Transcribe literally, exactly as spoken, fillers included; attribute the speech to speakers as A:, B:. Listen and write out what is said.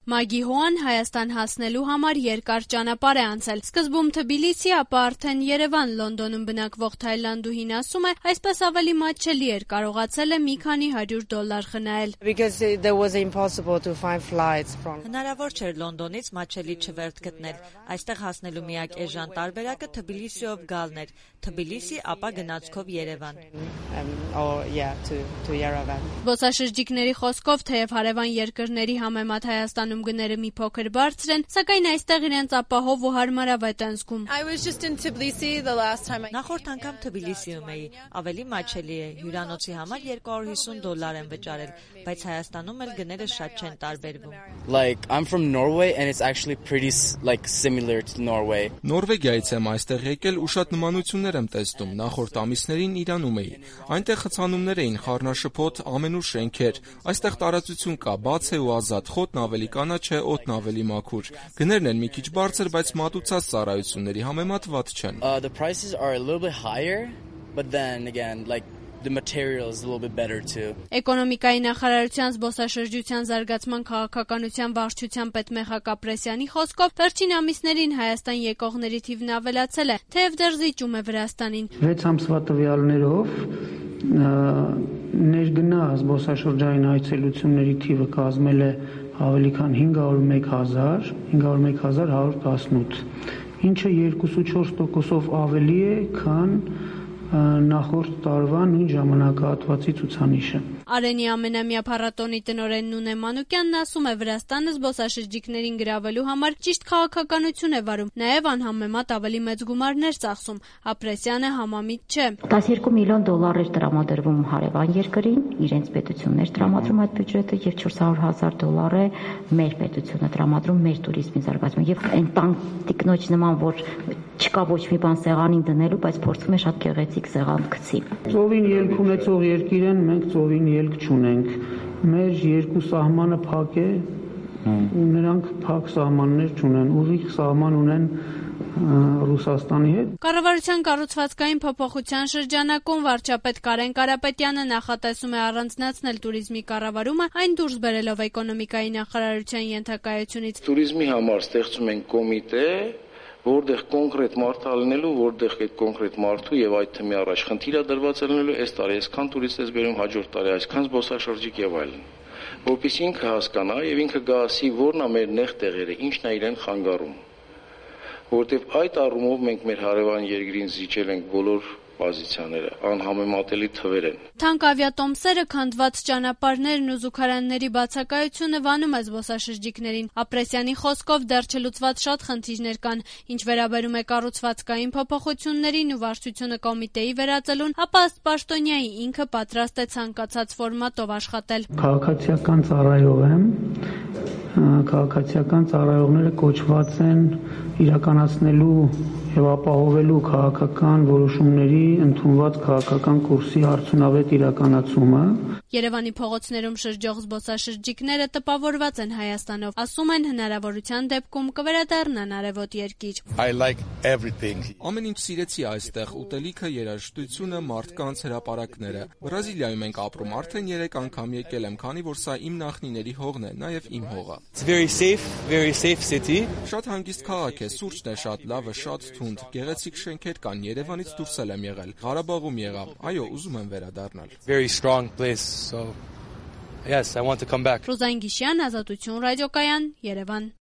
A: Մագի Հոան Հայաստան հասնելու համար երկար ճանապարհ է անցել։ Սկզբում Թբիլիսի, ապա արդեն Երևան, Լոնդոնում բնակվող թայլանդուհին ասում է, այսպես ավելի մատչելի էր, կարողացել է մի քանի հարյուր դոլար խնայել։
B: Հնարավոր չէր Լոնդոնից մատչելի չվերթ գտնել։ Այստեղ հասնելու միակ էժան տարբերակը Թբիլիսիով գալն էր։ Թբիլիսի, ապա գնացքով Երևան։
A: Զբոսաշրջիկների խոսքով, թեև հարևան երկրների համեմատ Հայաստանում գները մի փոքր բարձր են, սակայն այստեղ իրենց ապահով ու հարմարավետ են զգում։
B: Նախորդ անգամ Թբիլիսիում էի, ավելի մատչելի է, հյուրանոցի համար երկու հարյուր հիսուն դոլար են վճարել, բայց Հայաստանում էլ գները շատ չեն տարբերվում։
C: Like I'm from Norway and it's actually pretty like similar to Norway.
D: Նորվեգիայից եմ այստեղ եկել ու շատ նմանություններ եմ տեսնում։ Նախորդ ամիսներին Իրանում էի։ Այնտեղ խցանումներ էին, խառնաշփոթ, ամենուր շենքեր։ Այստեղ տարածություն կա, բաց է ու ազատ, խոտն ավելի կանաչ է, օդն ավելի մաքուր։ Գներն են մի քիչ բարձր, բայց մատուցած ծառայությունների համեմատ վատ չեն։
C: Uh, the prices are a little bit higher, but then again, like the material is a little bit better too.
A: Էկոնոմիկայի նախարարության զբոսաշրջության զարգացման քաղաքականության վարչության պետ Մեխակ Ապրեսյանի խոսքով, վերջին ամիսներին Հայաստան եկողների թիվն ավելացել է, թեև դեռ զիջում է Վրաստանին։
E: վեց ամսվա տվյալներով ներգնա զբոսաշրջային այցելությունների թիվը կազմել է ավելի քան հինգ հարյուր ու մեկ հազար, հինգ հարյուր ու մեկ հազար հարյուր տասնութ, ինչը երկուսուց չորս տոկոսով ավելի է, քան նախորդ տարվա նույն ժամանակահատվածի ցուցանիշը։
A: Արենի ամենամյա փառատոնի տնօրեն Նունե Մանուկյանն ասում է, Վրաստանը զբոսաշրջիկներին գրավելու համար ճիշտ քաղաքականություն է վարում, նաև անհամեմատ ավելի մեծ գումարներ ծախսում։ Ապրեսյանը համամիտ չէ։
F: տասներկու միլիոն դոլար էր տրամադրվում հարևան երկրին, իրենց պետություններ տրամադրում այդ բյուջետը եւ չորս հարյուր հազար դոլար է մեր պետությունը տրամադրում մեր туриզմի զարգացման եւ այն տանտիկնոջ նման, որ չկա ոչ մի բան սեղանին դնելու, բայց փորձում է շատ գեղեցիկ սեղան գցի։
E: Ծովին ելք ունեցող երկիր են, մենք ծովին ելք չունենք։ Մեր երկու սահմանը փակ է, ու նրանք փակ սահմաններ չունեն, ուղիղ սահման ունեն Ռուսաստանի հետ։
A: Կառավարության կառուցվածքային փոփոխության շրջանակում վարչապետ Կարեն Կարապետյանը նախատեսում է առանձնացնել туриզմի կառավարումը, այն դուրս բերելով էկոնոմիկայի նախարարության ենթակայությունից։
G: Туриզմի համար ստեղծում են կոմիտե, որտեղ կոնկրետ մարդ ալնելու, որտեղ այդ կոնկրետ մարդու եւ այդ թեմի առաջ խնդիր է դրված ալնելու, այս տարի այսքան տուրիստ ես բերում, հաջորդ տարի այսքան զբոսաշրջիկ եւ այլն։ Որպեսզի ինքը հասկանա եւ ինքը գասի որն է մեր նեղ տեղերը, ինչն է իրեն խանգարում։ Որտեւ այդ առումով մենք մեր հարևան երկրին զիջել ենք բոլոր պոզիցիաները, անհամեմատելի թվեր են։
A: Թանկ ավիատոմսերը, քանդված ճանապարհներն ու զուգարանների բացակայությունը վանում է զբոսաշրջիկներին։ Ապրեսյանի խոսքով դեռ չլուծված շատ խնդիրներ կան, ինչ վերաբերում է կառուցվածքային փոփոխություններին ու վարչությունը կոմիտեի վերածելուն, ապա ըստ պաշտոնյայի ինքը պատրաստ է ցանկացած ֆորմատով աշխատել։
E: Քաղաքացիական ծառայող եմ, քաղաքացիական ծառայողները կոչված են իրականացնելու եւ ապահովելու քաղաքական որոշումների ընդունված քաղաքական կուրսի արդյունավետ իրականացումը։
A: Երևանի փողոցներում շրջող զբոսաշրջիկները տպավորված են Հայաստանով, ասում են հնարավորության դեպքում կվերադառնան արևոտ երկիր։
H: I like everything.
D: Ամեն ինչ սիրեցի այստեղ, ուտելիքը, երաժշտությունը, մարդկանց, հրապարակները։ Բրազիլիայում ենք ապրում, արդեն երեք անգամ եկել եմ, քանի որ սա իմ նախնիների հողն է, նաեւ իմ հողը։
H: It's very safe, very safe city.
D: Շատ հանգիստ քաղաք է, սուրճն է շատ լավը, շատ թունդ, գեղեցիկ շենքեր կան, Երևանից դուրս եմ եղել, Ղարաբաղում եղամ, այո, ուզում եմ վերադառնալ։
H: Very strong place, so yes, I want to come back.
A: Ռուզան Գիշյան, Ազատություն ռադիոկայան, Երևան։